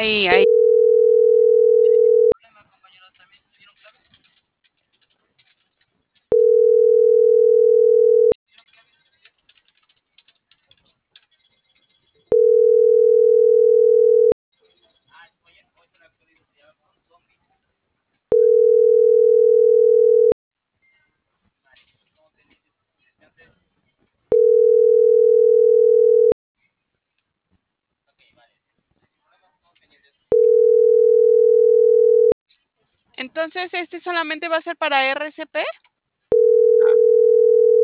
ahí. Entonces, ¿este solamente va a ser para RCP?